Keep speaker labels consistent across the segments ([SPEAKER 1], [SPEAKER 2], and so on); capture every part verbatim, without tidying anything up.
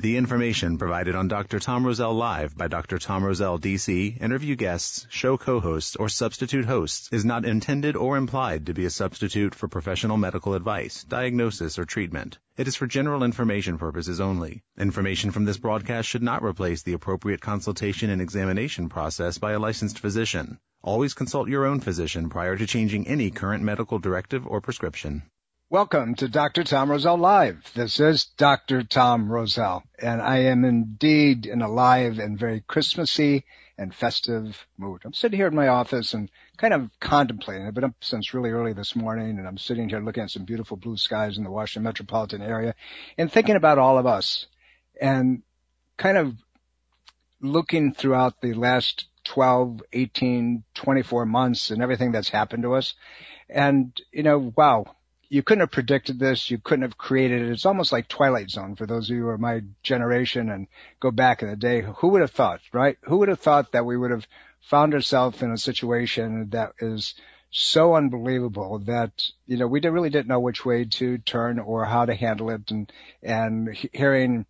[SPEAKER 1] The information provided on Doctor Tom Rosell Live by Doctor Tom Rosell, D C, interview guests, show co-hosts, or substitute hosts is not intended or implied to be a substitute for professional medical advice, diagnosis, or treatment. It is for general information purposes only. Information from this broadcast should not replace the appropriate consultation and examination process by a licensed physician. Always consult your own physician prior to changing any current medical directive or prescription.
[SPEAKER 2] Welcome to Doctor Tom Rosell Live. This is Doctor Tom Rosell, and I am indeed in a live and very Christmassy and festive mood. I'm sitting here in my office and kind of contemplating. I've been up since really early this morning, and I'm sitting here looking at some beautiful blue skies in the Washington metropolitan area and thinking about all of us and kind of looking throughout the last twelve, eighteen, twenty-four months and everything that's happened to us. And, you know, wow. You couldn't have predicted this. You couldn't have created it. It's almost like Twilight Zone for those of you who are my generation and go back in the day. Who would have thought, right? Who would have thought that we would have found ourselves in a situation that is so unbelievable that, you know, we really didn't know which way to turn or how to handle it, and, and hearing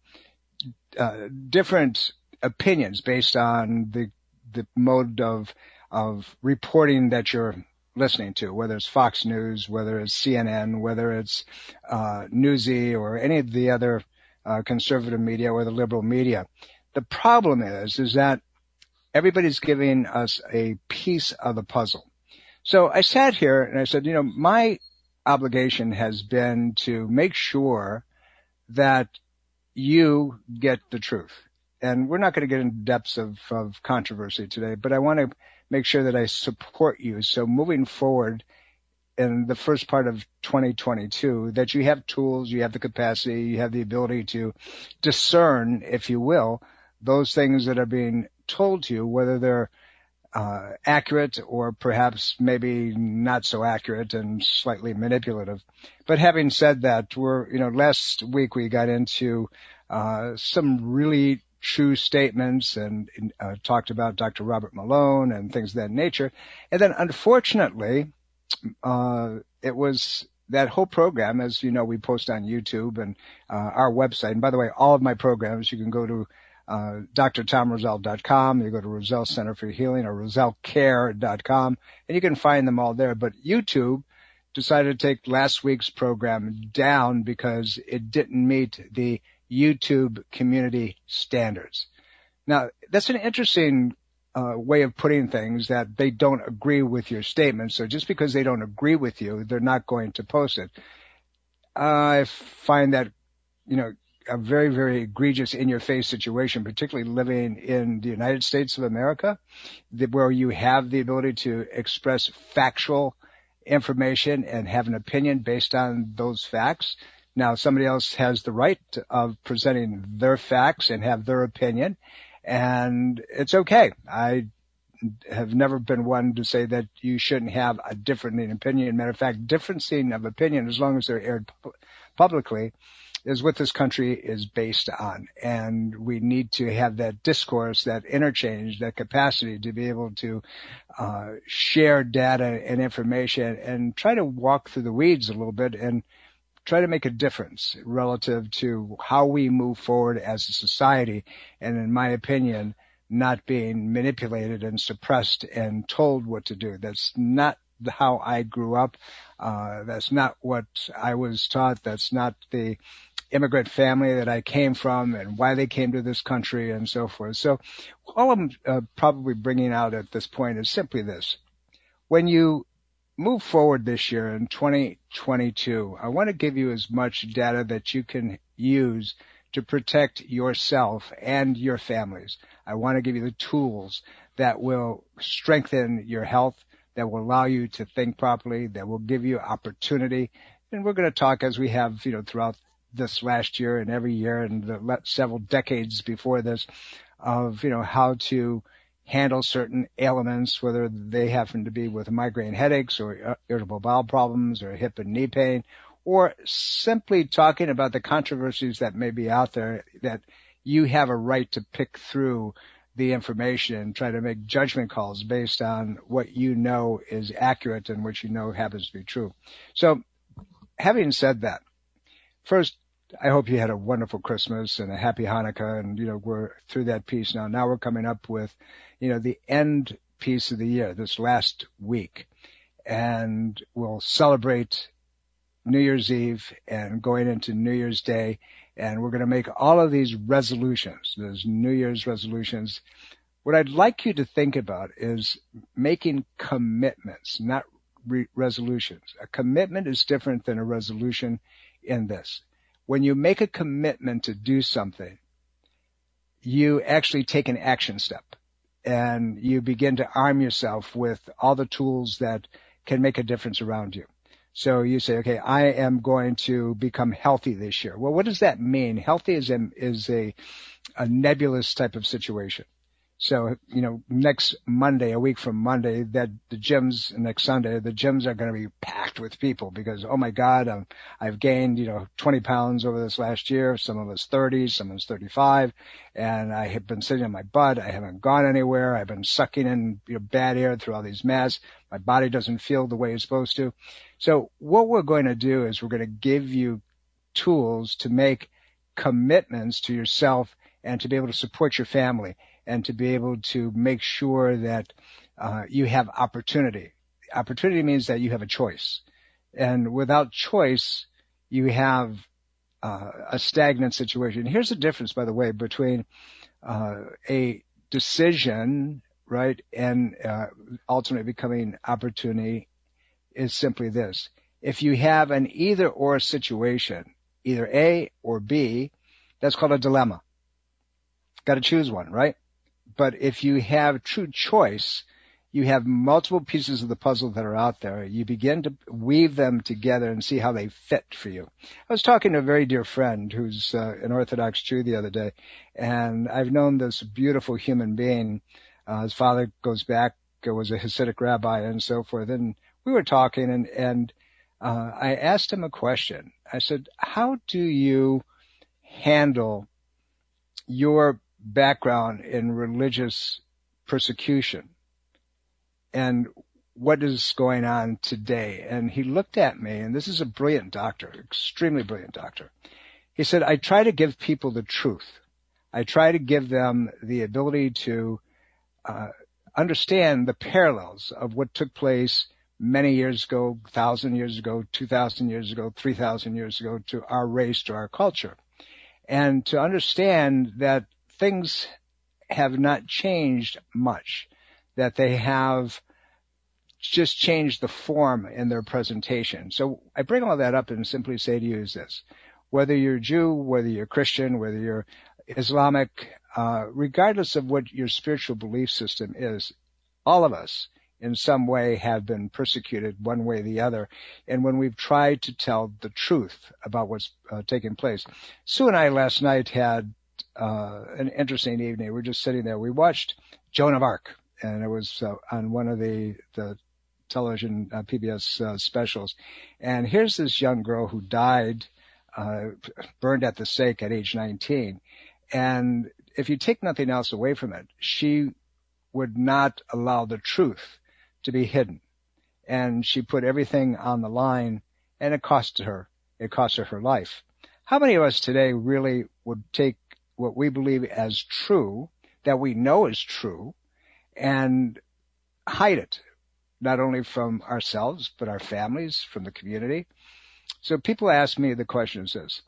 [SPEAKER 2] uh, different opinions based on the, the mode of, of reporting that you're listening to, whether it's Fox News, whether it's C N N, whether it's uh, Newsy or any of the other uh, conservative media or the liberal media. The problem is, is that everybody's giving us a piece of the puzzle. So I sat here and I said, you know, my obligation has been to make sure that you get the truth. And we're not going to get into depths of, of controversy today, but I want to make sure that I support you. So moving forward in the first part of twenty twenty-two, that you have tools, you have the capacity, you have the ability to discern, if you will, those things that are being told to you, whether they're uh, accurate or perhaps maybe not so accurate and slightly manipulative. But having said that, we're, you know, last week we got into uh, some really true statements and uh, talked about Doctor Robert Malone and things of that nature. And then unfortunately, uh, it was that whole program, as you know, we post on YouTube and uh, our website. And by the way, all of my programs, you can go to uh, D R Tom Rosell dot com, you go to Rosell Center for Healing or Rosell Care dot com, and you can find them all there. But YouTube decided to take last week's program down because it didn't meet the YouTube community standards. Now, that's an interesting uh, way of putting things, that they don't agree with your statement. So just because they don't agree with you, they're not going to post it. I find that, you know, a very, very egregious in-your-face situation, particularly living in the United States of America, where you have the ability to express factual information and have an opinion based on those facts. Now, somebody else has the right of presenting their facts and have their opinion, and it's okay. I have never been one to say that you shouldn't have a different opinion. Matter of fact, differencing of opinion, as long as they're aired pu- publicly, is what this country is based on. And we need to have that discourse, that interchange, that capacity to be able to uh, share data and information and try to walk through the weeds a little bit and try to make a difference relative to how we move forward as a society. And in my opinion, not being manipulated and suppressed and told what to do. That's not how I grew up. Uh, that's not what I was taught. That's not the immigrant family that I came from and why they came to this country and so forth. So all I'm uh, probably bringing out at this point is simply this. When you move forward this year in twenty twenty-two, I want to give you as much data that you can use to protect yourself and your families. I want to give you the tools that will strengthen your health, that will allow you to think properly, that will give you opportunity. And we're going to talk, as we have, you know, throughout this last year and every year and the several decades before this, of, you know, how to handle certain ailments, whether they happen to be with migraine headaches or irritable bowel problems or hip and knee pain, or simply talking about the controversies that may be out there, that you have a right to pick through the information and try to make judgment calls based on what you know is accurate and what you know happens to be true. So having said that, first, I hope you had a wonderful Christmas and a happy Hanukkah, and, you know, we're through that piece now. Now we're coming up with, you know, the end piece of the year, this last week. And we'll celebrate New Year's Eve and going into New Year's Day. And we're going to make all of these resolutions, those New Year's resolutions. What I'd like you to think about is making commitments, not re- resolutions. A commitment is different than a resolution in this. When you make a commitment to do something, you actually take an action step and you begin to arm yourself with all the tools that can make a difference around you. So you say, okay, I am going to become healthy this year. Well, what does that mean? Healthy is a, is a, a nebulous type of situation. So, you know, next Monday, a week from Monday, that the gyms, next Sunday, the gyms are going to be packed with people because, oh my God, I'm, I've gained, you know, twenty pounds over this last year. Some of us thirty, some of us thirty-five. And I have been sitting on my butt. I haven't gone anywhere. I've been sucking in, you know, bad air through all these masks. My body doesn't feel the way it's supposed to. So what we're going to do is we're going to give you tools to make commitments to yourself and to be able to support your family, and to be able to make sure that uh, you have opportunity. Opportunity means that you have a choice. And without choice, you have uh, a stagnant situation. Here's the difference, by the way, between uh, a decision, right, and uh, ultimately becoming opportunity is simply this. If you have an either or situation, either A or B, that's called a dilemma. Got to choose one, right? But if you have true choice, you have multiple pieces of the puzzle that are out there. You begin to weave them together and see how they fit for you. I was talking to a very dear friend who's uh, an Orthodox Jew the other day, and I've known this beautiful human being. Uh, his father goes back, was a Hasidic rabbi and so forth. And we were talking, and, and uh, I asked him a question. I said, how do you handle your background in religious persecution and what is going on today? And he looked at me, and this is a brilliant doctor, extremely brilliant doctor. He said, I try to give people the truth. I try to give them the ability to uh, understand the parallels of what took place many years ago, one thousand years ago, two thousand years ago, three thousand years ago, to our race, to our culture. And to understand that things have not changed much, that they have just changed the form in their presentation. So I bring all that up and simply say to you is this. Whether you're Jew, whether you're Christian, whether you're Islamic, uh, regardless of what your spiritual belief system is, all of us in some way have been persecuted one way or the other. And when we've tried to tell the truth about what's uh, taking place. Sue and I last night had uh, an interesting evening. We were just sitting there. We watched Joan of Arc, and it was uh, on one of the, the television uh, P B S uh, specials. And here's this young girl who died, uh, burned at the stake at age nineteen. And if you take nothing else away from it, she would not allow the truth to be hidden. And she put everything on the line, and it cost her, it cost her her life. How many of us today really would take what we believe as true, that we know is true, and hide it, not only from ourselves, but our families, from the community? So people ask me, the question is this: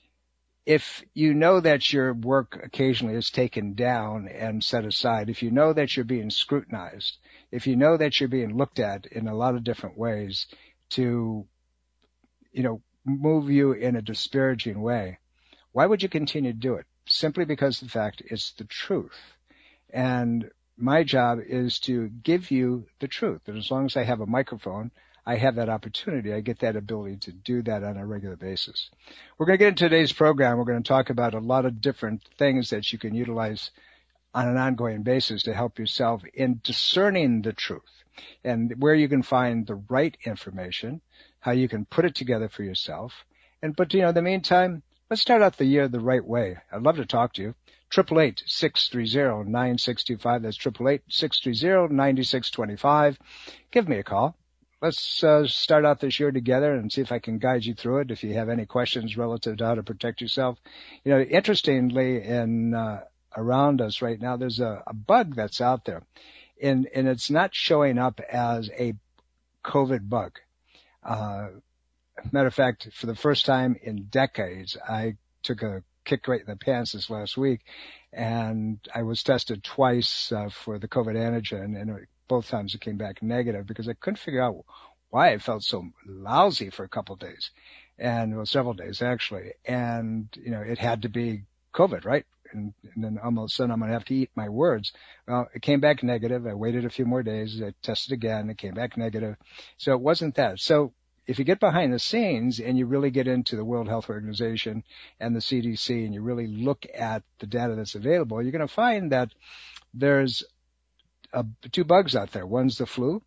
[SPEAKER 2] if you know that your work occasionally is taken down and set aside, if you know that you're being scrutinized, if you know that you're being looked at in a lot of different ways to, you know, move you in a disparaging way, why would you continue to do it? Simply because the fact it's the truth. And my job is to give you the truth. And as long as I have a microphone, I have that opportunity. I get that ability to do that on a regular basis. We're going to get into today's program. We're going to talk about a lot of different things that you can utilize on an ongoing basis to help yourself in discerning the truth and where you can find the right information, how you can put it together for yourself. And, but, you know, in the meantime, let's start out the year the right way. I'd love to talk to you. eight eight eight, six three zero, nine six two five. That's eight eight eight, six three zero, nine six two five. Give me a call. let's uh, start out this year together and see if I can guide you through it. If you have any questions relative to how to protect yourself, you know, interestingly, in uh, around us right now, there's a, a bug that's out there, and and it's not showing up as a COVID bug. Uh, matter of fact, for the first time in decades, I took a kick right in the pants this last week, and I was tested twice uh, for the COVID antigen, and it, both times it came back negative because I couldn't figure out why I felt so lousy for a couple of days, and well, several days actually, and you know, it had to be COVID, right? And, and then all of a sudden I'm going to have to eat my words. Well, it came back negative. I waited a few more days. I tested again. It came back negative. So it wasn't that. So if you get behind the scenes and you really get into the World Health Organization and the C D C and you really look at the data that's available, you're going to find that there's uh, two bugs out there. One's the flu,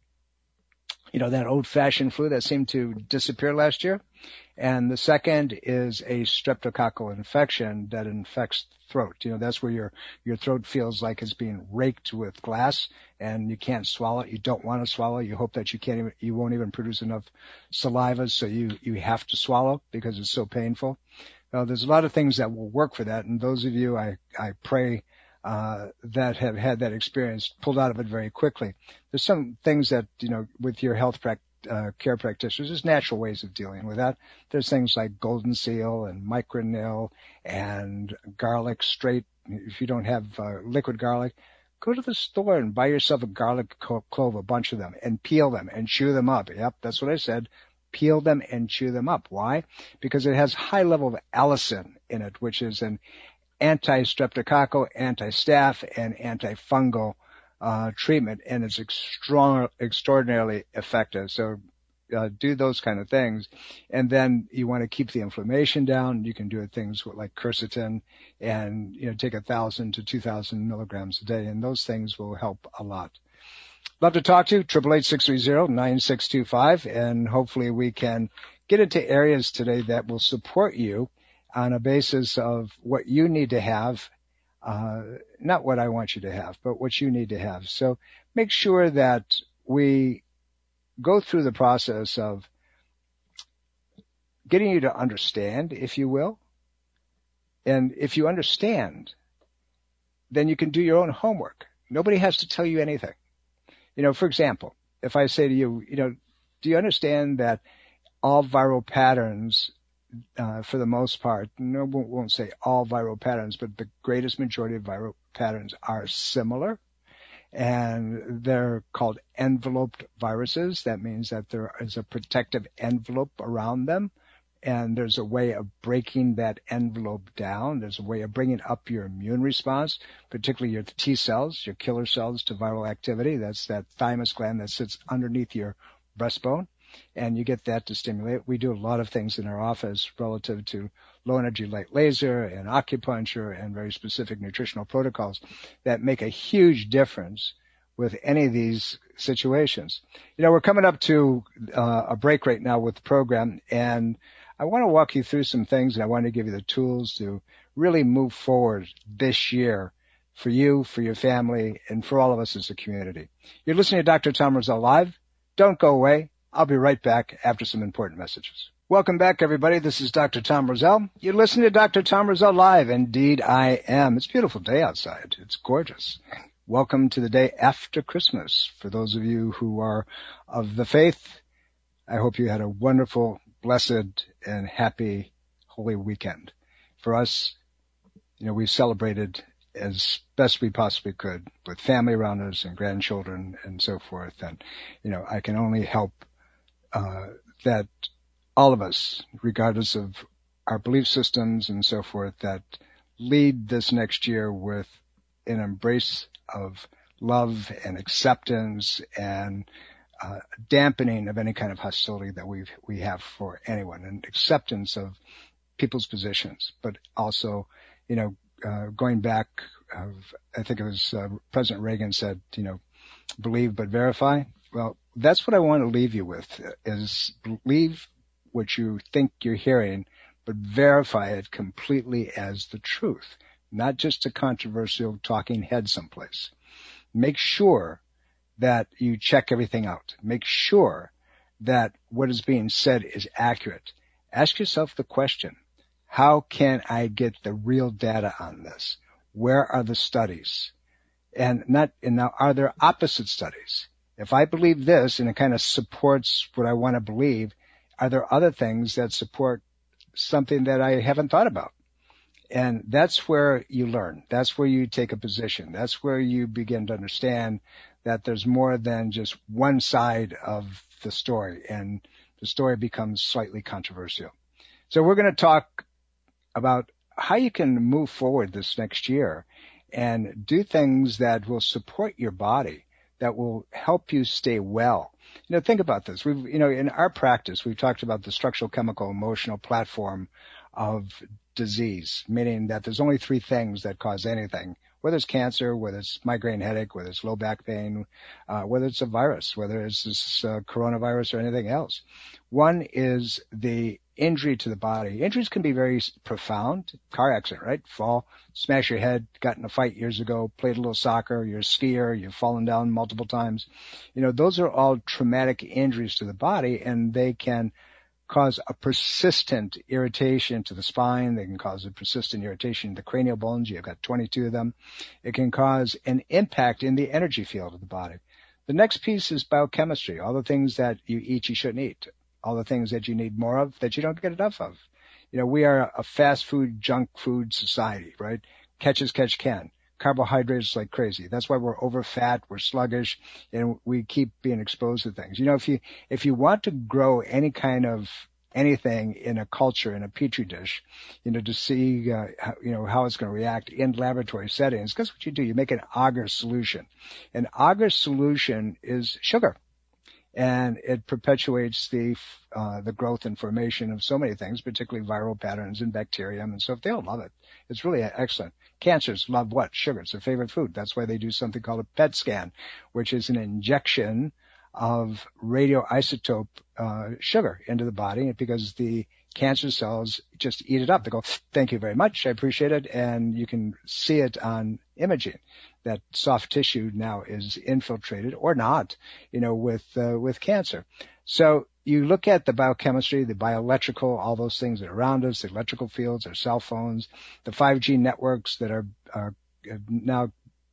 [SPEAKER 2] you know, that old-fashioned flu that seemed to disappear last year. And the second is a streptococcal infection that infects the throat. You know, that's where your, your throat feels like it's being raked with glass and you can't swallow. You don't want to swallow. You hope that you can't even, you won't even produce enough saliva. So you, you have to swallow because it's so painful. Now, there's a lot of things that will work for that. And those of you, I, I pray, uh, that have had that experience pulled out of it very quickly. There's some things that, you know, with your health practice, Uh, care practitioners, there's natural ways of dealing with that. There's things like Golden Seal and Micronil and garlic straight. If you don't have uh, liquid garlic, go to the store and buy yourself a garlic clove, a bunch of them, and peel them and chew them up. Yep, that's what I said. Peel them and chew them up. Why? Because it has high level of allicin in it, which is an anti-streptococcal, anti-staph, and antifungal Uh, treatment, and it's extra- extraordinarily effective. So uh, do those kind of things. And then you want to keep the inflammation down. You can do things like quercetin and, you know, take a thousand to two thousand milligrams a day, and those things will help a lot. Love to talk to you, eight eight eight, six three zero, nine six two five, and hopefully we can get into areas today that will support you on a basis of what you need to have. Uh, not what I want you to have, but what you need to have. So make sure that we go through the process of getting you to understand, if you will. And if you understand, then you can do your own homework. Nobody has to tell you anything. You know, for example, if I say to you, you know, do you understand that all viral patterns Uh, for the most part, no, won't, won't say all viral patterns, but the greatest majority of viral patterns are similar, and they're called enveloped viruses. That means that there is a protective envelope around them, and there's a way of breaking that envelope down. There's a way of bringing up your immune response, particularly your T cells, your killer cells to viral activity. That's that thymus gland that sits underneath your breastbone. And you get that to stimulate. We do a lot of things in our office relative to low energy light laser and acupuncture and very specific nutritional protocols that make a huge difference with any of these situations. You know, we're coming up to uh, a break right now with the program, and I want to walk you through some things, and I want to give you the tools to really move forward this year for you, for your family, and for all of us as a community. You're listening to Doctor Tom Rosell Live. Don't go away. I'll be right back after some important messages. Welcome back, everybody. This is Doctor Tom Rosell. You're listening to Doctor Tom Rosell Live. Indeed, I am. It's a beautiful day outside. It's gorgeous. Welcome to the day after Christmas. For those of you who are of the faith, I hope you had a wonderful, blessed, and happy holy weekend. For us, you know, we celebrated as best we possibly could with family around us and grandchildren and so forth. And, you know, I can only help Uh, that all of us, regardless of our belief systems and so forth, that lead this next year with an embrace of love and acceptance and uh, dampening of any kind of hostility that we we have for anyone, and acceptance of people's positions, but also, you know, uh, going back, of, I think it was uh, President Reagan said, you know, believe but verify. Well, that's what I want to leave you with, is believe what you think you're hearing, but verify it completely as the truth, not just a controversial talking head someplace. Make sure that you check everything out. Make sure that what is being said is accurate, ask yourself the question, how can I get the real data on this? Where are the studies? And not, and now are there opposite studies? If I believe this and it kind of supports what I want to believe, are there other things that support something that I haven't thought about? And that's where you learn. That's where you take a position. That's where you begin to understand that there's more than just one side of the story, and the story becomes slightly controversial. So we're going to talk about how you can move forward this next year and do things that will support your body, that will help you stay well. You know, think about this. We've, you know, in our practice, we've talked about the structural, chemical, emotional platform of disease, meaning that there's only three things that cause anything, whether it's cancer, whether it's migraine headache, whether it's low back pain, uh, whether it's a virus, whether it's this uh, coronavirus or anything else. One is the injury to the body. Injuries can be very profound. Car accident, right? Fall, smash your head, got in a fight years ago, played a little soccer, you're a skier, you've fallen down multiple times. You know, those are all traumatic injuries to the body, and they can cause a persistent irritation to the spine. They can cause a persistent irritation to the cranial bones. You've got twenty-two of them. It can cause an impact in the energy field of the body. The next piece is biochemistry, all the things that you eat you shouldn't eat, all the things that you need more of that you don't get enough of. You know, we are a fast food, junk food society, right? Catch as catch can. Carbohydrates like crazy. That's why we're over fat, we're sluggish, and we keep being exposed to things. You know, if you, if you want to grow any kind of anything in a culture, in a petri dish, you know, to see, uh, how, you know, how it's going to react in laboratory settings, guess what you do? You make an agar solution. An agar solution is sugar. And it perpetuates the uh, the growth and formation of so many things, particularly viral patterns and bacterium and so forth. They all love it. It's really excellent. Cancers love what? Sugar. It's their favorite food. That's why they do something called a P E T scan, which is an injection of radioisotope uh, sugar into the body, because the cancer cells just eat it up. They go, thank you very much, I appreciate it, and you can see it on imaging. That soft tissue now is infiltrated or not, you know, with uh, with cancer. So you look at the biochemistry, the bioelectrical, all those things that are around us, the electrical fields, our cell phones, the five G networks that are, are now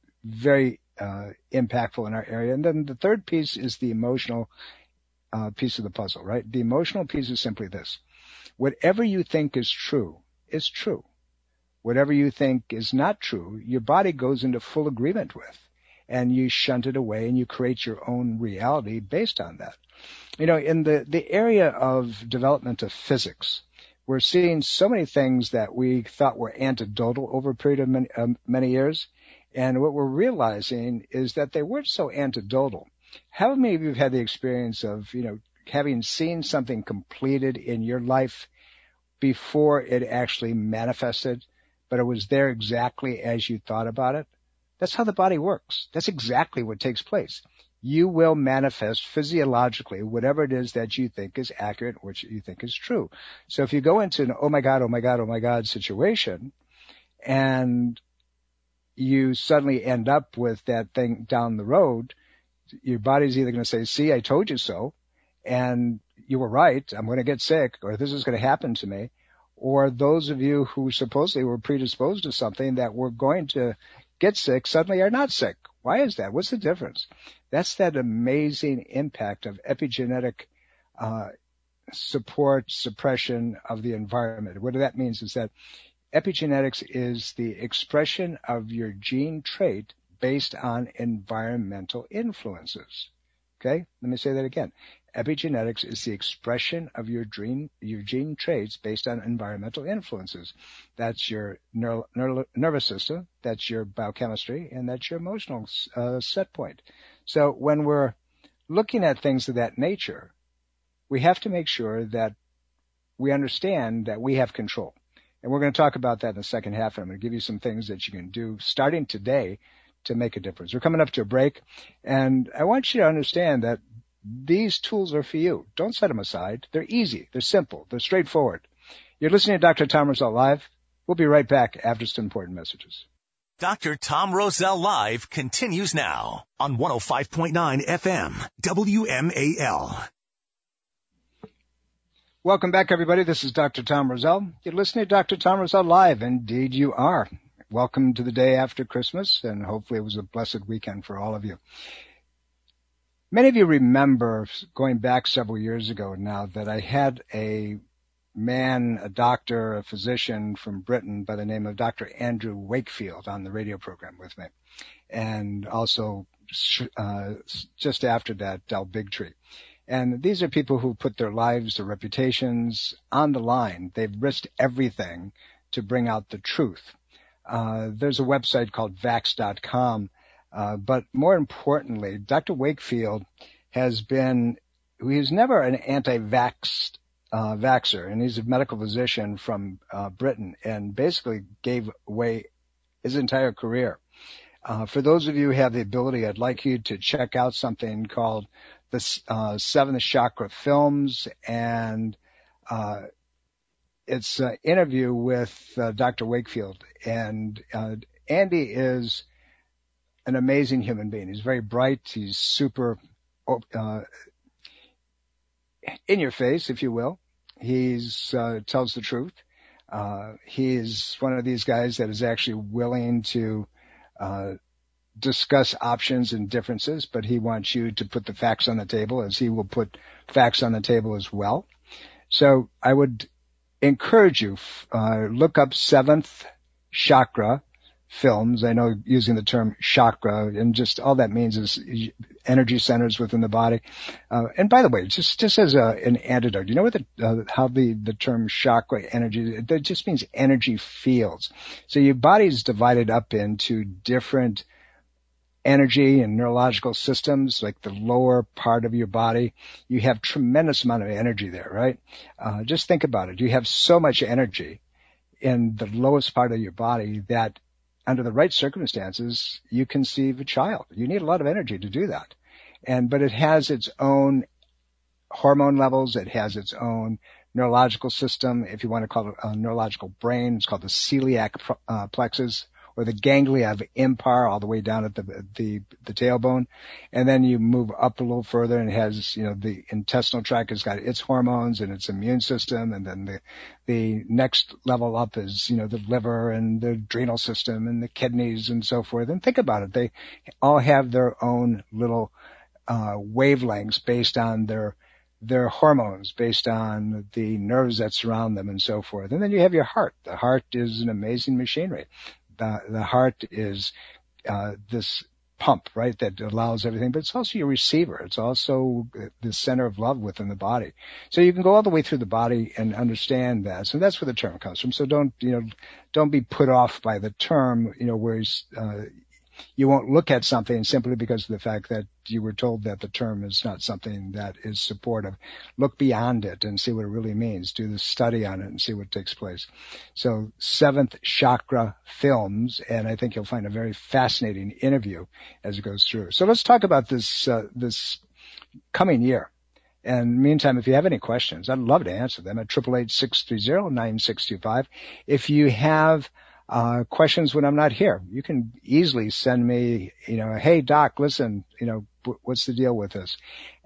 [SPEAKER 2] very uh, impactful in our area. And then the third piece is the emotional uh, piece of the puzzle, right? The emotional piece is simply this. Whatever you think is true is true. Whatever you think is not true, your body goes into full agreement with, and you shunt it away and you create your own reality based on that. You know, in the, the area of development of physics, we're seeing so many things that we thought were anecdotal over a period of many, um, many years. And what we're realizing is that they weren't so anecdotal. How many of you have had the experience of, you know, having seen something completed in your life before it actually manifested, but it was there exactly as you thought about it? That's how the body works. That's exactly what takes place. You will manifest physiologically whatever it is that you think is accurate, which you think is true. So if you go into an oh my God, oh my God, oh my God situation, and you suddenly end up with that thing down the road, your body's either going to say, see, I told you so, and you were right, I'm going to get sick, or this is going to happen to me. Or those of you who supposedly were predisposed to something that were going to get sick suddenly are not sick. Why is that? What's the difference? That's that amazing impact of epigenetic uh, support, suppression of the environment. What that means is that epigenetics is the expression of your gene trait based on environmental influences. Okay? Let me say that again. Epigenetics is the expression of your gene, your gene traits based on environmental influences. That's your neuro, neuro, nervous system, that's your biochemistry, and that's your emotional uh, set point. So when we're looking at things of that nature, we have to make sure that we understand that we have control. And we're going to talk about that in the second half, and I'm going to give you some things that you can do starting today to make a difference. We're coming up to a break, and I want you to understand that these tools are for you. Don't set them aside. They're easy. They're simple. They're straightforward. You're listening to Doctor Tom Rosell Live. We'll be right back after some important messages.
[SPEAKER 3] Doctor Tom Rosell Live continues now on one oh five point nine F M W M A L.
[SPEAKER 2] Welcome back, everybody. This is Doctor Tom Rosell. You're listening to Doctor Tom Rosell Live. Indeed, you are. Welcome to the day after Christmas, and hopefully it was a blessed weekend for all of you. Many of you remember, going back several years ago now, that I had a man, a doctor, a physician from Britain by the name of Doctor Andrew Wakefield on the radio program with me. And also, uh, just after that, Del Bigtree. And these are people who put their lives, their reputations on the line. They've risked everything to bring out the truth. Uh, there's a website called vax dot com. Uh, but more importantly, Doctor Wakefield has been, he's never an anti-vax, uh, vaxxer, and he's a medical physician from, uh, Britain, and basically gave away his entire career. Uh, for those of you who have the ability, I'd like you to check out something called the uh, Seventh Chakra Films, and uh, it's an interview with uh, Doctor Wakefield. And uh, Andy is an amazing human being. He's very bright. He's super uh, in your face, if you will. He's uh, tells the truth. Uh, he's one of these guys that is actually willing to uh, discuss options and differences, but he wants you to put the facts on the table, as he will put facts on the table as well. So I would encourage you, uh, look up Seventh Chakra Films. I know using the term chakra, and just all that means is energy centers within the body. Uh, and by the way, just, just as a, an antidote, you know what the, uh, how the, the term chakra energy, that just means energy fields. So your body is divided up into different energy and neurological systems, like the lower part of your body. You have tremendous amount of energy there, right? Uh, just think about it. You have so much energy in the lowest part of your body that under the right circumstances, you conceive a child. You need a lot of energy to do that. And, but it has its own hormone levels. It has its own neurological system. If you want to call it a neurological brain, it's called the celiac uh, plexus, or the ganglia of Impar, all the way down at the, the, the tailbone. And then you move up a little further, and it has, you know, the intestinal tract has got its hormones and its immune system. And then the, the next level up is, you know, the liver and the adrenal system and the kidneys and so forth. And think about it. They all have their own little, uh, wavelengths based on their, their hormones, based on the nerves that surround them and so forth. And then you have your heart. The heart is an amazing machinery. The, the heart is uh, this pump, right, that allows everything, but it's also your receiver. It's also the center of love within the body. So you can go all the way through the body and understand that. So that's where the term comes from. So don't, you know, don't be put off by the term, you know, where uh, you won't look at something simply because of the fact that you were told that the term is not something that is supportive. Look beyond it and see what it really means. Do the study on it and see what takes place. So Seventh Chakra Films, and I think you'll find a very fascinating interview as it goes through. So let's talk about this, uh, this coming year. And meantime, if you have any questions, I'd love to answer them at eight eight eight, six three zero, nine six two five. If you have Uh, questions when I'm not here, you can easily send me, you know, hey doc, listen, you know, w- what's the deal with this?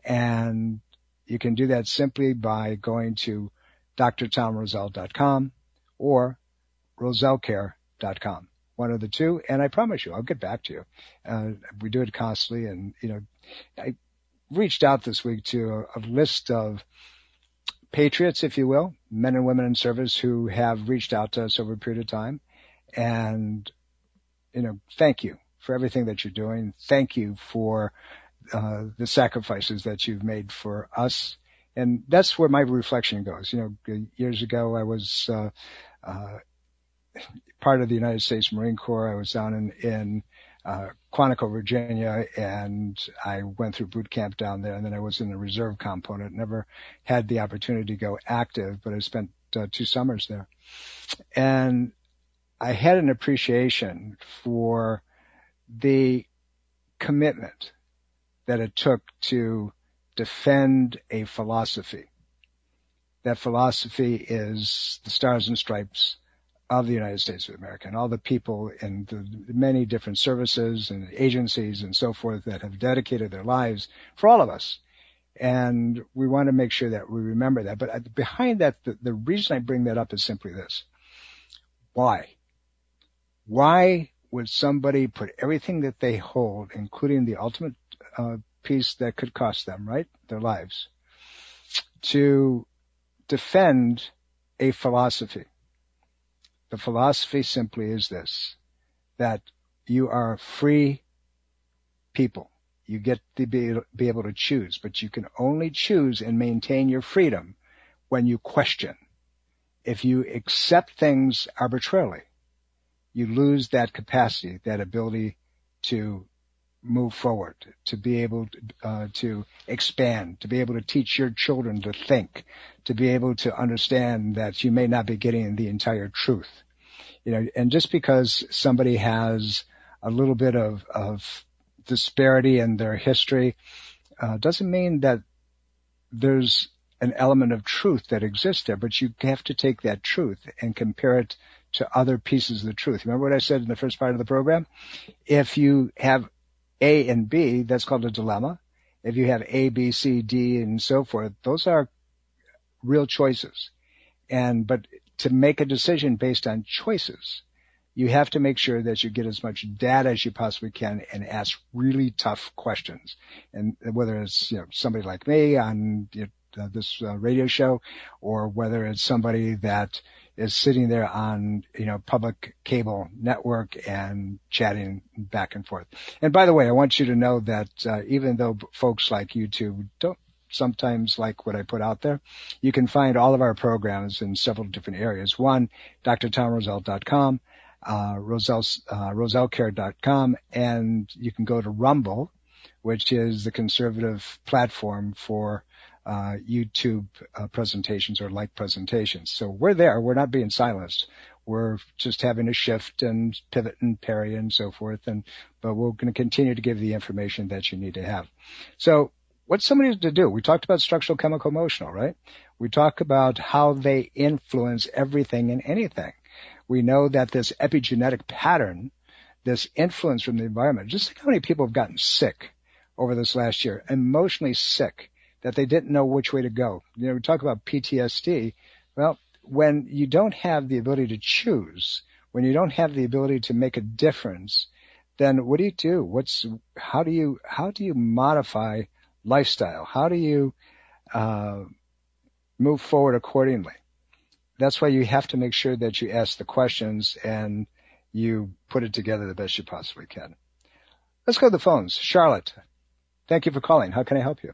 [SPEAKER 2] And you can do that simply by going to d r tom rosell dot com or rosell care dot com. One of the two, and I promise you, I'll get back to you. Uh, we do it constantly, and, you know, I reached out this week to a, a list of patriots, if you will, men and women in service who have reached out to us over a period of time. And, you know, thank you for everything that you're doing. Thank you for uh, the sacrifices that you've made for us. And that's where my reflection goes. You know, years ago, I was uh, uh, part of the United States Marine Corps. I was down in, in uh, Quantico, Virginia, and I went through boot camp down there. And then I was in the reserve component. Never had the opportunity to go active, but I spent uh, two summers there. And I had an appreciation for the commitment that it took to defend a philosophy. That philosophy is the Stars and Stripes of the United States of America, and all the people in the many different services and agencies and so forth that have dedicated their lives for all of us. And we want to make sure that we remember that. But behind that, the, the reason I bring that up is simply this. Why? Why would somebody put everything that they hold, including the ultimate uh, piece that could cost them, right, their lives, to defend a philosophy? The philosophy simply is this, that you are free people. You get to be, be able to choose, but you can only choose and maintain your freedom when you question. If you accept things arbitrarily, you lose that capacity, that ability to move forward, to be able to, uh, to expand, to be able to teach your children to think, to be able to understand that you may not be getting the entire truth. You know, and just because somebody has a little bit of, of disparity in their history uh, doesn't mean that there's an element of truth that exists there, but you have to take that truth and compare it to other pieces of the truth. Remember what I said in the first part of the program? If you have A and B, that's called a dilemma. If you have A, B, C, D, and so forth, those are real choices. And but to make a decision based on choices, you have to make sure that you get as much data as you possibly can and ask really tough questions. And whether it's, you know, somebody like me on you know, uh, this uh, radio show, or whether it's somebody that is sitting there on, you know, public cable network and chatting back and forth. And by the way, I want you to know that uh, even though folks like YouTube don't sometimes like what I put out there, you can find all of our programs in several different areas. One, D R tom roselle dot com. Uh, Roselle, uh, roselle care dot com, and you can go to Rumble, which is the conservative platform for uh, YouTube uh, presentations or like presentations. So we're there. We're not being silenced. We're just having a shift and pivot and parry and so forth. And but we're going to continue to give the information that you need to have. So what's somebody to do? We talked about structural, chemical, emotional, right? We talk about how they influence everything and anything. We know that this epigenetic pattern, this influence from the environment, just think how many people have gotten sick over this last year, emotionally sick, that they didn't know which way to go. You know, we talk about P T S D. Well, when you don't have the ability to choose, when you don't have the ability to make a difference, then what do you do? What's, how do you, how do you modify lifestyle? How do you, uh, move forward accordingly? That's why you have to make sure that you ask the questions and you put it together the best you possibly can. Let's go to the phones. Charlotte, thank you for calling. How can I help you?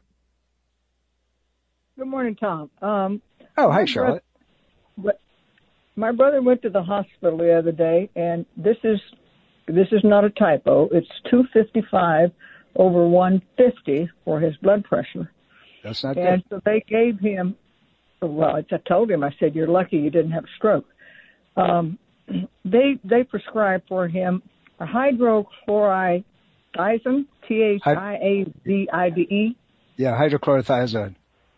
[SPEAKER 4] Good morning, Tom. Um,
[SPEAKER 2] oh, hi, Charlotte.
[SPEAKER 4] Brother, my brother went to the hospital the other day, and this is this is not a typo. It's two fifty-five over one fifty for his blood pressure.
[SPEAKER 2] That's not
[SPEAKER 4] and
[SPEAKER 2] good.
[SPEAKER 4] And so they gave him, well, I told him, I said, you're lucky you didn't have a stroke. Um, they they prescribed for him a hydrochlorothiazide, T H I A Z I D E.
[SPEAKER 2] Yeah, hydrochlorothiazide.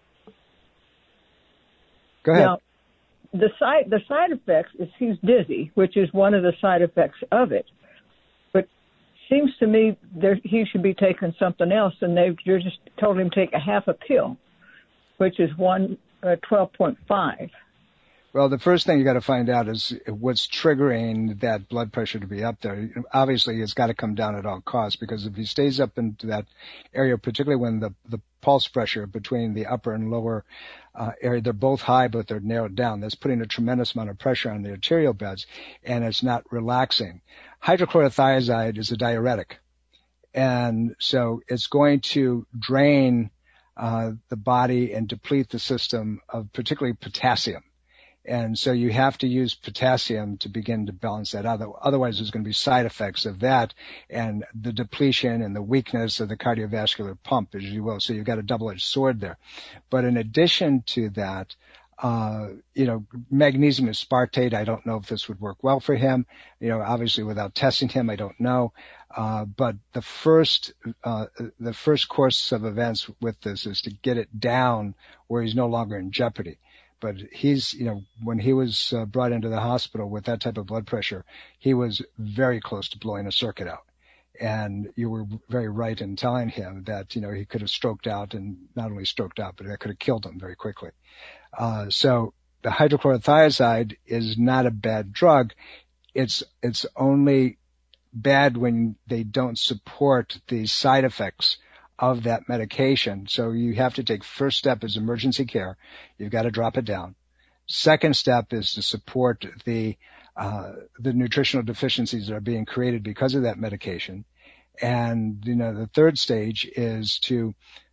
[SPEAKER 2] Go ahead.
[SPEAKER 4] Now, the side the side effects is he's dizzy, which is one of the side effects of it. But seems to me there he should be taking something else, and they've just told him to take a half a pill, which is one uh, twelve point five.
[SPEAKER 2] Well, the first thing you got to find out is what's triggering that blood pressure to be up there. Obviously, it's got to come down at all costs, because if he stays up into that area, particularly when the, the pulse pressure between the upper and lower uh, area, they're both high, but they're narrowed down. That's putting a tremendous amount of pressure on the arterial beds, and it's not relaxing. Hydrochlorothiazide is a diuretic, and so it's going to drain uh, the body and deplete the system of particularly potassium. And so you have to use potassium to begin to balance that out. Otherwise, there's going to be side effects of that and the depletion and the weakness of the cardiovascular pump, as you will. So you've got a double-edged sword there. But in addition to that, uh, you know, magnesium aspartate, I don't know if this would work well for him. You know, obviously without testing him, I don't know. Uh, but the first, uh, the first course of events with this is to get it down where he's no longer in jeopardy. But he's, you know, when he was uh, brought into the hospital with that type of blood pressure, he was very close to blowing a circuit out. And you were very right in telling him that, you know, he could have stroked out, and not only stroked out, but that could have killed him very quickly. Uh, so the hydrochlorothiazide is not a bad drug. It's, it's only bad when they don't support the side effects of that medication. So you have to take, first step is emergency care. You've got to drop it down. Second step is to support the uh, the nutritional deficiencies that are being created because of that medication. And, you know, the third stage is to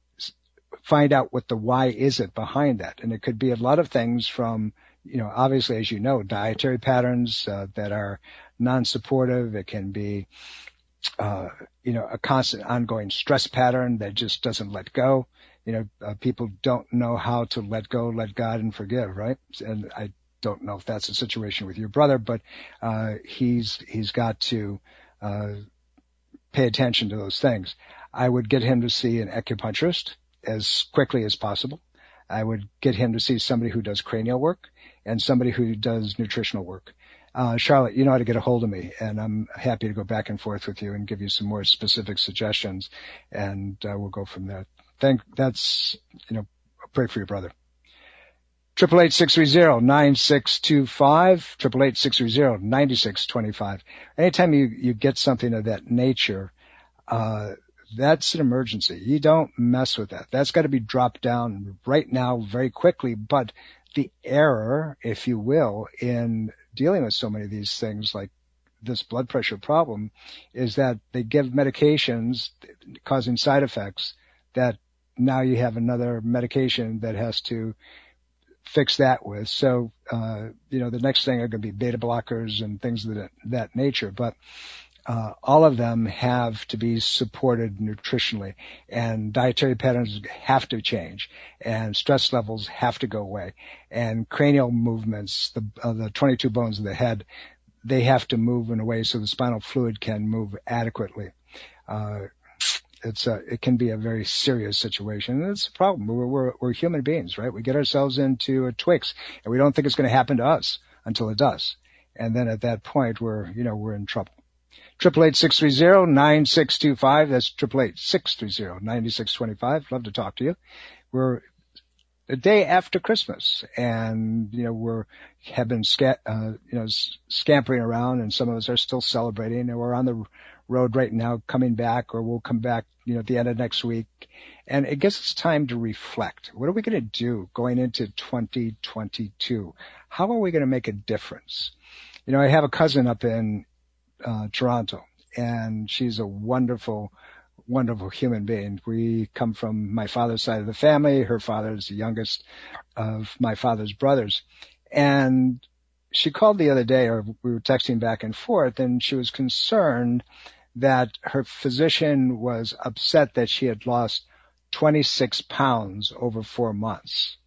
[SPEAKER 2] find out what the why is it behind that. And it could be a lot of things from, you know, obviously, as you know, dietary patterns uh, that are non-supportive. It can be, uh, you know, a constant ongoing stress pattern that just doesn't let go. You know, uh, people don't know how to let go, let God, and forgive, right? And I don't know if that's the situation with your brother, but uh, he's he's got to uh, pay attention to those things. I would get him to see an acupuncturist as quickly as possible. I would get him to see somebody who does cranial work and somebody who does nutritional work. Uh, Charlotte, you know how to get a hold of me, and I'm happy to go back and forth with you and give you some more specific suggestions, and uh, we'll go from there. Thank, that's, you know, pray for your brother. Triple eight six three zero nine six two five, triple eight six three zero nine six two five. Anytime you, you get something of that nature, uh, that's an emergency. You don't mess with that. That's got to be dropped down right now very quickly. But the error, if you will, in dealing with so many of these things like this blood pressure problem is that they give medications causing side effects that now you have another medication that has to fix that with. So, uh, you know, the next thing are going to be beta blockers and things of that, that nature. But uh, all of them have to be supported nutritionally, and dietary patterns have to change, and stress levels have to go away, and cranial movements, the, uh, the twenty-two bones of the head, they have to move in a way so the spinal fluid can move adequately. Uh, It's a, it can be a very serious situation. And it's a problem. We're, we're, we're human beings, right? We get ourselves into a Twix, and we don't think it's going to happen to us until it does. And then at that point, we're, you know, we're in trouble. Triple eight six three zero nine six two five. That's triple eight six three zero nine six two five. Love to talk to you. We're the day after Christmas, and you know we're have been sca- uh, you know scampering around, and some of us are still celebrating, and we're on the road right now coming back, or we'll come back, you know, at the end of next week. And it gives us time to reflect. What are we going to do going into twenty twenty-two? How are we going to make a difference? You know, I have a cousin up in uh, Toronto, and she's a wonderful, wonderful human being. We come from my father's side of the family. Her father is the youngest of my father's brothers. And she called the other day, or we were texting back and forth, and she was concerned that her physician was upset that she had lost twenty-six pounds over four months.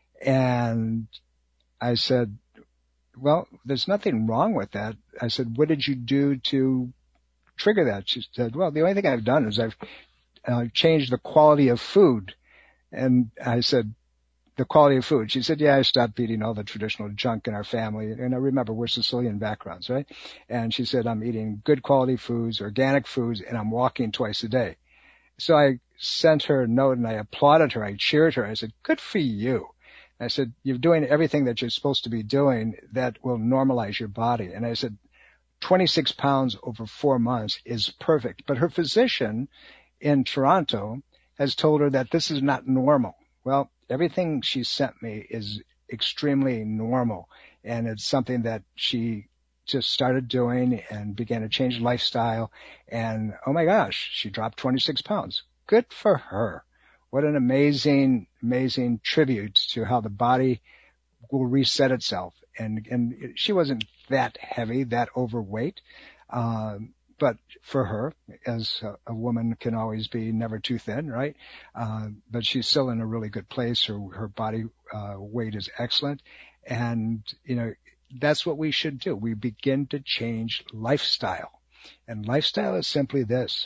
[SPEAKER 2] And I said, well, there's nothing wrong with that. I said, what did you do to trigger that? She said, well, the only thing I've done is I've uh, changed the quality of food. And I said, the quality of food. She said, yeah, I stopped eating all the traditional junk in our family. And I remember we're Sicilian backgrounds, right? And she said, I'm eating good quality foods, organic foods, and I'm walking twice a day. So I sent her a note and I applauded her. I cheered her. I said, good for you. I said, you're doing everything that you're supposed to be doing that will normalize your body. And I said, twenty-six pounds over four months is perfect. But her physician in Toronto has told her that this is not normal. Well, everything she sent me is extremely normal, and it's something that she just started doing and began to change lifestyle. And oh my gosh, she dropped twenty-six pounds. Good for her. What an amazing, amazing tribute to how the body will reset itself. And, and she wasn't that heavy, that overweight. Um, But for her, as a, a woman can always be never too thin, right? Uh, but she's still in a really good place. Her, her body uh, weight is excellent. And, you know, that's what we should do. We begin to change lifestyle. And lifestyle is simply this.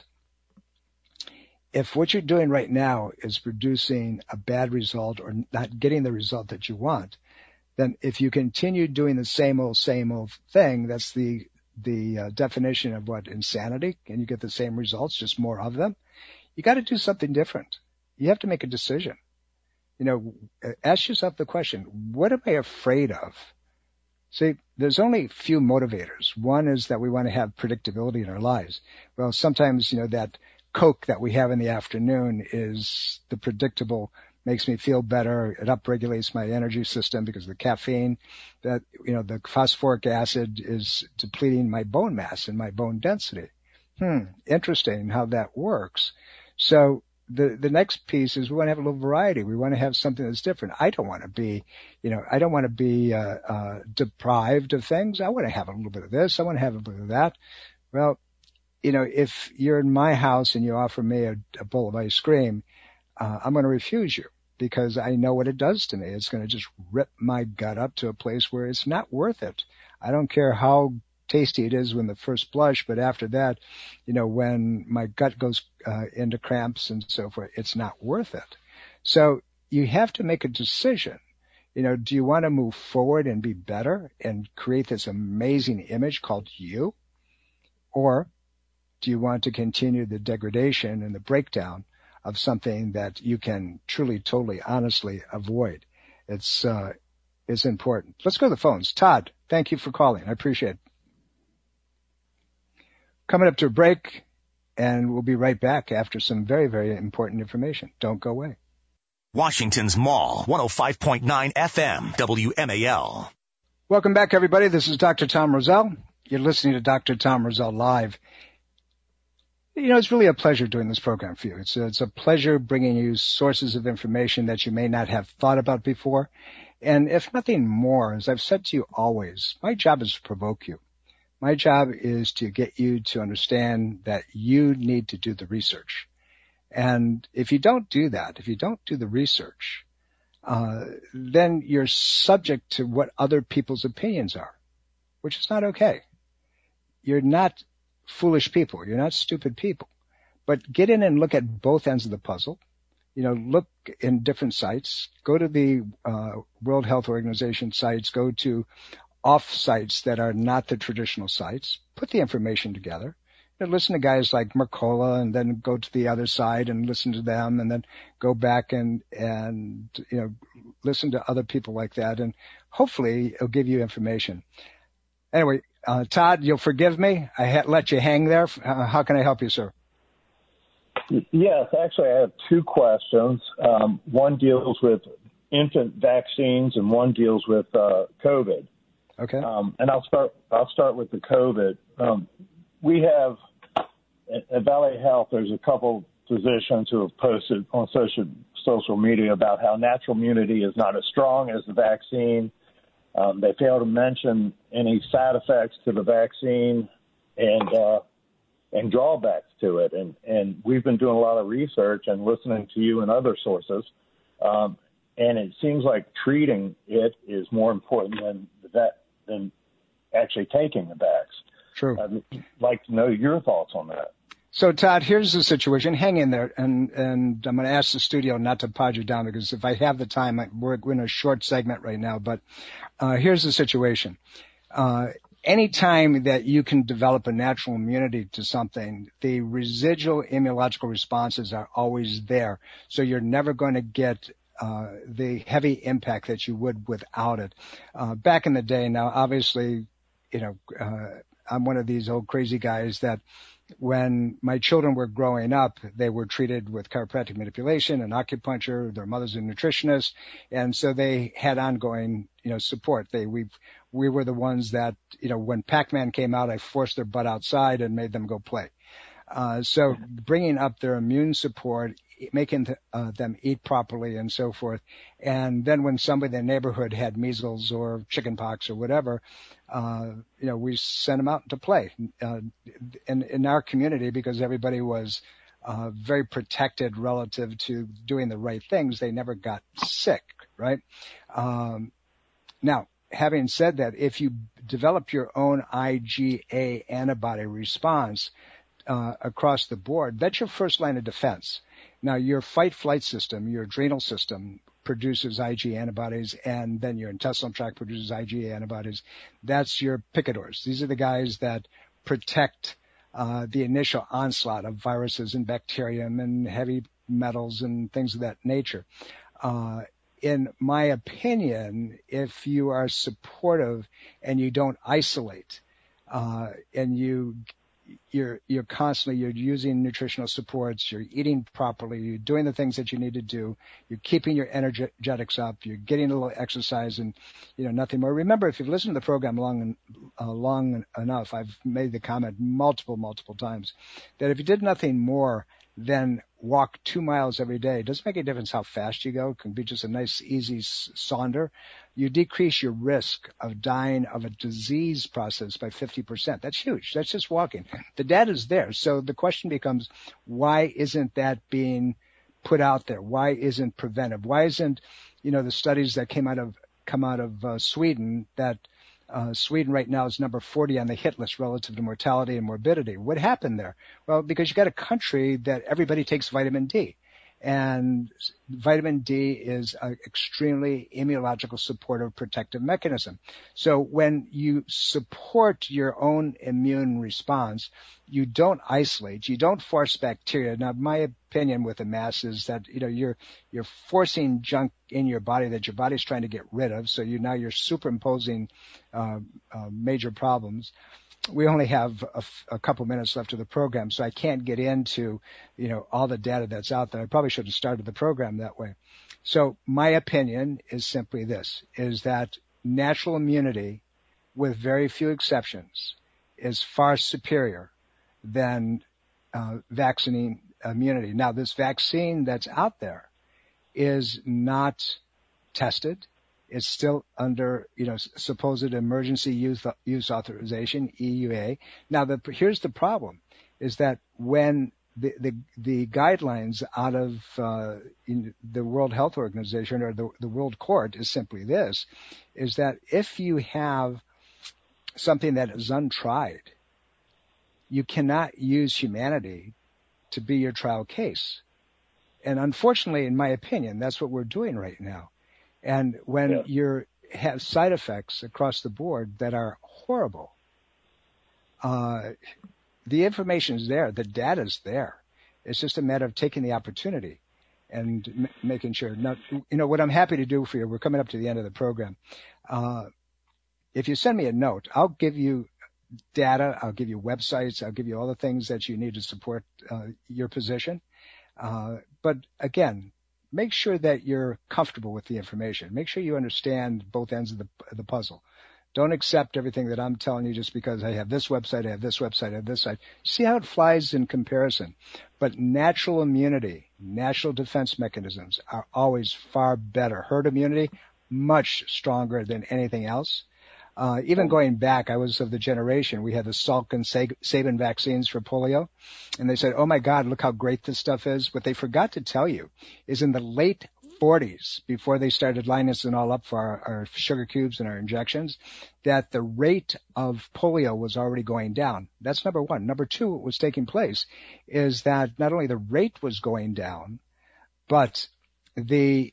[SPEAKER 2] If what you're doing right now is producing a bad result or not getting the result that you want, then if you continue doing the same old, same old thing, that's the the uh, definition of what insanity, and you get the same results, just more of them. You got to do something different. You have to make a decision. You know, ask yourself the question, what am I afraid of? See, there's only few motivators. One is that we want to have predictability in our lives. Well, sometimes, you know, that Coke that we have in the afternoon is the predictable, makes me feel better. It upregulates my energy system because of the caffeine. That, you know, the phosphoric acid is depleting my bone mass and my bone density. Hmm, interesting how that works. So the the next piece is we want to have a little variety. We want to have something that's different. I don't want to be, you know, I don't want to be uh, uh, deprived of things. I want to have a little bit of this. I want to have a bit of that. Well, you know, if you're in my house and you offer me a, a bowl of ice cream, uh, I'm going to refuse you because I know what it does to me. It's going to just rip my gut up to a place where it's not worth it. I don't care how tasty it is when the first blush, but after that, you know, when my gut goes uh, into cramps and so forth, it's not worth it. So you have to make a decision. You know, do you want to move forward and be better and create this amazing image called you? Or do you want to continue the degradation and the breakdown of something that you can truly, totally, honestly avoid? It's, uh, it's important. Let's go to the phones. Todd, thank you for calling. I appreciate it. Coming up to a break, and we'll be right back after some very, very important information. Don't go away.
[SPEAKER 3] Washington's Mall, one oh five point nine F M, W M A L.
[SPEAKER 2] Welcome back, everybody. This is Doctor Tom Rosell. You're listening to Doctor Tom Rosell Live. You know, it's really a pleasure doing this program for you. It's a, it's a pleasure bringing you sources of information that you may not have thought about before. And if nothing more, as I've said to you always, my job is to provoke you. My job is to get you to understand that you need to do the research. And if you don't do that, if you don't do the research, uh, then you're subject to what other people's opinions are, which is not okay. You're not foolish people. You're not stupid people. But get in and look at both ends of the puzzle. You know, look in different sites. Go to the uh, World Health Organization sites. Go to off sites that are not the traditional sites. Put the information together. You know, listen to guys like Mercola, and then go to the other side and listen to them, and then go back and and you know listen to other people like that, and hopefully it'll give you information. Anyway, uh, Todd, you'll forgive me. I ha- let you hang there. Uh, how can I help you, sir?
[SPEAKER 5] Yes, actually, I have two questions. Um, one deals with infant vaccines, and one deals with uh, COVID.
[SPEAKER 2] Okay.
[SPEAKER 5] Um, and I'll start. I'll start with the COVID. Um, we have at Valley Health. There's a couple physicians who have posted on social social media about how natural immunity is not as strong as the vaccine. Um, they fail to mention any side effects to the vaccine and uh, and drawbacks to it. And and we've been doing a lot of research and listening to you and other sources. Um, and it seems like treating it is more important than that than actually taking the vax.
[SPEAKER 2] True.
[SPEAKER 5] I'd like to know your thoughts on that.
[SPEAKER 2] So, Todd, here's the situation. Hang in there, and, and I'm going to ask the studio not to pod you down, because if I have the time, I, we're in a short segment right now. But uh, here's the situation. Uh, anytime that you can develop a natural immunity to something, the residual immunological responses are always there. So you're never going to get uh, the heavy impact that you would without it. Uh, back in the day, now, obviously, you know, uh, I'm one of these old crazy guys that when my children were growing up, they were treated with chiropractic manipulation and acupuncture. Their mother's a nutritionist. And so they had ongoing, you know, support. They, we, we were the ones that, you know, when Pac-Man came out, I forced their butt outside and made them go play. Uh, so bringing up their immune support, making th- uh, them eat properly and so forth. And then when somebody in the neighborhood had measles or chickenpox or whatever, uh, you know, we sent them out to play uh, in, in our community, because everybody was uh, very protected relative to doing the right things. They never got sick, right? Um, now, having said that, if you develop your own I G A antibody response uh, across the board, that's your first line of defense. Now, your fight-flight system, your adrenal system, produces IgE antibodies, and then your intestinal tract produces IgE antibodies. That's your picadors. These are the guys that protect uh, the initial onslaught of viruses and bacterium and heavy metals and things of that nature. Uh, in my opinion, if you are supportive and you don't isolate, uh, and you You're, you're constantly, you're using nutritional supports, you're eating properly, you're doing the things that you need to do, you're keeping your energetics up, you're getting a little exercise and, you know, nothing more. Remember, if you've listened to the program long, uh, long enough, I've made the comment multiple, multiple times that if you did nothing more than walk two miles every day, it doesn't make a difference how fast you go. It can be just a nice, easy saunder. You decrease your risk of dying of a disease process by fifty percent. That's huge. That's just walking. The data is there. So the question becomes, why isn't that being put out there? Why isn't preventive? Why isn't, you know, the studies that came out of, come out of uh, Sweden that Uh, Sweden right now is number forty on the hit list relative to mortality and morbidity. What happened there? Well, because you got a country that everybody takes vitamin D. And vitamin D is an extremely immunological supportive protective mechanism. So when you support your own immune response, you don't isolate, you don't force bacteria. Now, my opinion with the mass is that, you know, you're, you're forcing junk in your body that your body's trying to get rid of. So you, now you're superimposing, uh, uh, major problems. We only have a, a couple minutes left of the program, so I can't get into, you know, all the data that's out there. I probably should have started the program that way. So my opinion is simply this, is that natural immunity, with very few exceptions, is far superior than uh, vaccine immunity. Now, this vaccine that's out there is not tested. It's still under, you know, supposed emergency use, use authorization, E U A. Now, the, here's the problem, is that when the, the, the guidelines out of uh, in the World Health Organization or the, the World Court is simply this, is that if you have something that is untried, you cannot use humanity to be your trial case. And unfortunately, in my opinion, that's what we're doing right now. And when yeah. you have side effects across the board that are horrible, uh, the information is there, the data is there. It's just a matter of taking the opportunity and m- making sure. Now, you know, what I'm happy to do for you, we're coming up to the end of the program. Uh, if you send me a note, I'll give you data, I'll give you websites, I'll give you all the things that you need to support uh, your position. Uh, but again, make sure that you're comfortable with the information. Make sure you understand both ends of the, the puzzle. Don't accept everything that I'm telling you just because I have this website, I have this website, I have this site. See how it flies in comparison. But natural immunity, natural defense mechanisms are always far better. Herd immunity, much stronger than anything else. Uh, even going back, I was of the generation, we had the Salk and Sabin vaccines for polio. And they said, oh my God, look how great this stuff is. What they forgot to tell you is in the late forties, before they started lining us all up for our, our sugar cubes and our injections, that the rate of polio was already going down. That's number one. Number two, what was taking place is that not only the rate was going down, but the,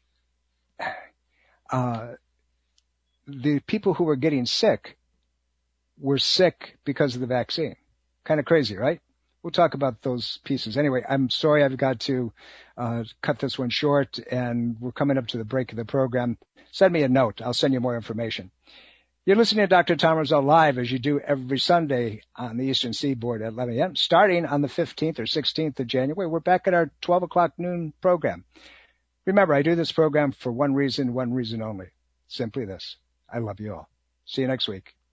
[SPEAKER 2] uh, the people who were getting sick were sick because of the vaccine. Kind of crazy, right? We'll talk about those pieces. Anyway, I'm sorry I've got to uh, cut this one short, and we're coming up to the break of the program. Send me a note. I'll send you more information. You're listening to Doctor Tom Rosell live, as you do every Sunday on the Eastern Seaboard at eleven a.m., starting on the fifteenth or sixteenth of January. We're back at our twelve o'clock noon program. Remember, I do this program for one reason, one reason only. Simply this. I love you all. See you next week.